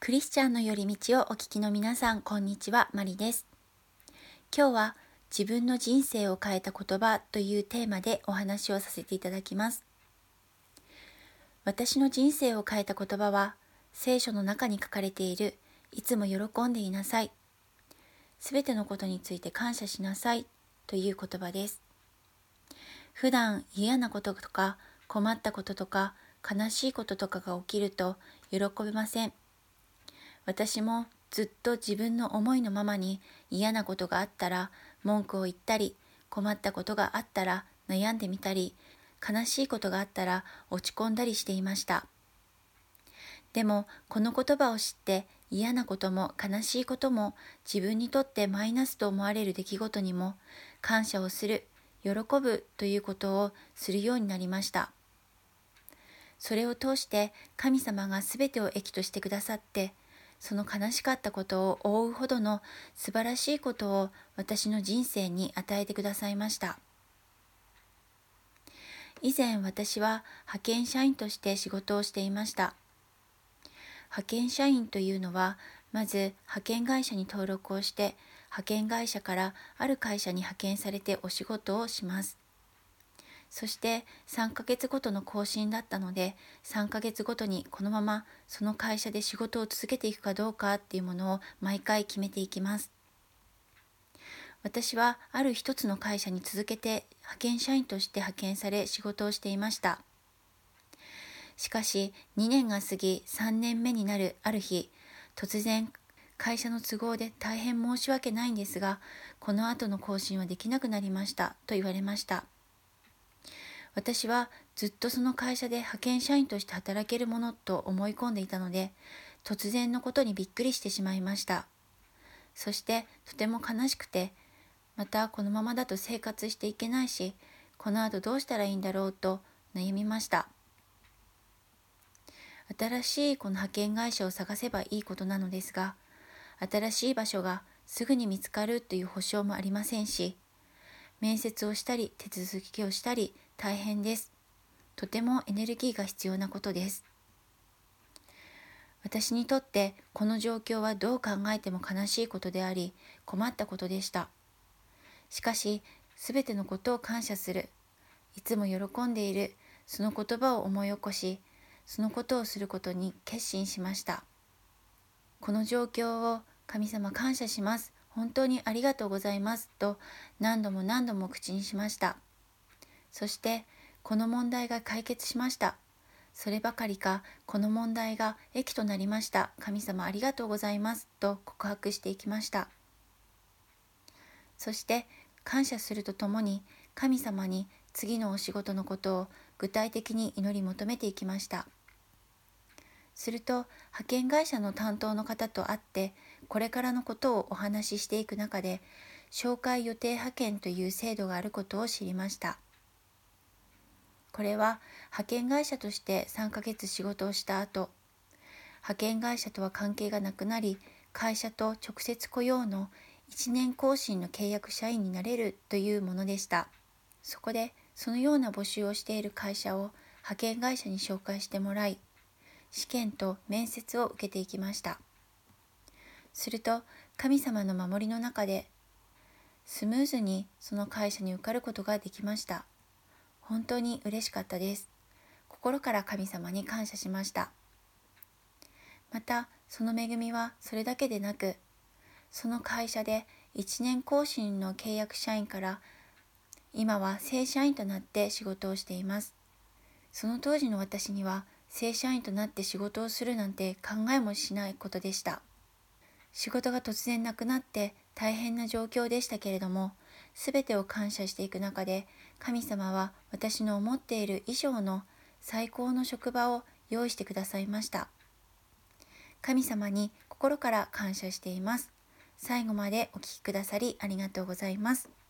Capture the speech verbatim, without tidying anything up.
クリスチャンの寄り道をお聞きの皆さん、こんにちは、マリです。今日は自分の人生を変えた言葉というテーマでお話をさせていただきます。私の人生を変えた言葉は、聖書の中に書かれている、いつも喜んでいなさい。すべてのことについて感謝しなさいという言葉です。普段嫌なこととか困ったこととか悲しいこととかが起きると喜べません。私もずっと自分の思いのままに嫌なことがあったら文句を言ったり、困ったことがあったら悩んでみたり、悲しいことがあったら落ち込んだりしていました。でもこの言葉を知って嫌なことも悲しいことも自分にとってマイナスと思われる出来事にも感謝をする、喜ぶということをするようになりました。それを通して神様がすべてを益としてくださって、その悲しかったことを覆うほどの素晴らしいことを私の人生に与えてくださいました。以前私は派遣社員として仕事をしていました。派遣社員というのは、まず派遣会社に登録をして、派遣会社からある会社に派遣されてお仕事をします。そしてさんかげつごとの更新だったので、さんかげつごとにこのままその会社で仕事を続けていくかどうかっていうものを毎回決めていきます。私はある一つの会社に続けて派遣社員として派遣され仕事をしていました。しかしにねんが過ぎさんねんめになるある日、突然会社の都合で大変申し訳ないんですが、この後の更新はできなくなりましたと言われました。私はずっとその会社で派遣社員として働けるものと思い込んでいたので、突然のことにびっくりしてしまいました。そしてとても悲しくて、またこのままだと生活していけないし、この後どうしたらいいんだろうと悩みました。新しいこの派遣会社を探せばいいことなのですが、新しい場所がすぐに見つかるという保証もありませんし、面接をしたり手続きをしたり大変です。とてもエネルギーが必要なことです。私にとってこの状況はどう考えても悲しいことであり、困ったことでした。しかし、すべてのことを感謝する、いつも喜んでいる、その言葉を思い起こし、そのことをすることに決心しました。この状況を神様感謝します。本当にありがとうございますと何度も何度も口にしました。そしてこの問題が解決しました。そればかりか、この問題が益となりました。神様ありがとうございますと告白していきました。そして感謝するとともに、神様に次のお仕事のことを具体的に祈り求めていきました。すると派遣会社の担当の方と会って、これからのことをお話ししていく中で、紹介予定派遣という制度があることを知りました。これは派遣会社としてさんかげつ仕事をした後、派遣会社とは関係がなくなり、会社と直接雇用のいちねん更新の契約社員になれるというものでした。そこでそのような募集をしている会社を派遣会社に紹介してもらい、試験と面接を受けていきました。すると神様の守りの中でスムーズにその会社に受かることができました。本当に嬉しかったです。心から神様に感謝しました。またその恵みはそれだけでなく、その会社でいちねん更新の契約社員から今は正社員となって仕事をしています。その当時の私には正社員となって仕事をするなんて考えもしないことでした。仕事が突然なくなって大変な状況でしたけれども、すべてを感謝していく中で、神様は私の思っている以上の最高の職場を用意してくださいました。神様に心から感謝しています。最後までお聞きくださりありがとうございます。